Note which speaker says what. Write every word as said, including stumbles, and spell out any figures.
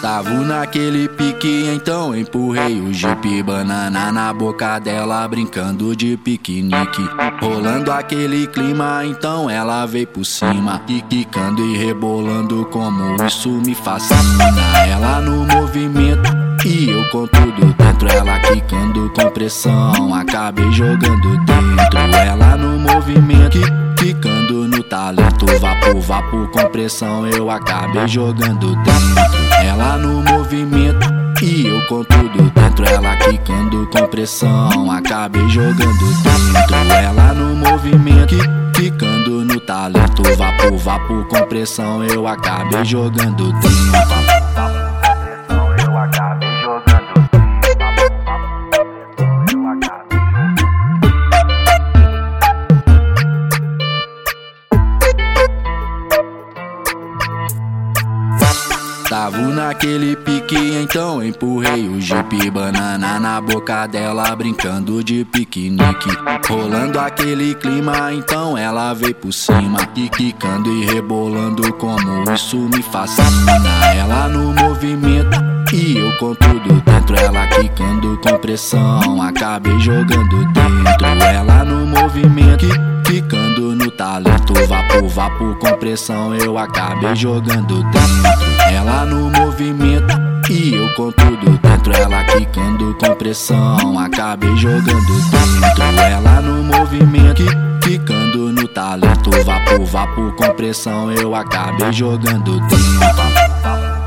Speaker 1: Tava naquele pique, então empurrei o Jeep. Banana na boca dela, brincando de piquenique. Rolando aquele clima, então ela veio por cima, e quicando e rebolando, como isso me fascina. Ela no movimento e eu com tudo dentro. Ela quicando com pressão, acabei jogando dentro. Ela no movimento, quicando no talento. Vapo, vapo com pressão, eu acabei jogando dentro. Ela no movimento e eu com tudo dentro. Ela quicando com pressão, acabei jogando dentro. Ela no movimento, quicando no talento. Vapo, vapo com pressão, eu acabei jogando dentro. Tava naquele pique, então empurrei o Jeep. Banana na boca dela, brincando de piquenique. Rolando aquele clima, então ela veio por cima, e quicando e rebolando, como isso me fascina. Ela no movimento e eu com tudo dentro. Ela quicando com pressão, acabei jogando dentro. Ela no movimento, quicando no talento. Vapo, vapo com pressão, eu acabei jogando dentro. Ela no movimento e eu com tudo dentro. Ela quicando com pressão, acabei jogando dentro. Ela no movimento, quicando no talento. Vapo, vapo com pressão, eu acabei jogando dentro.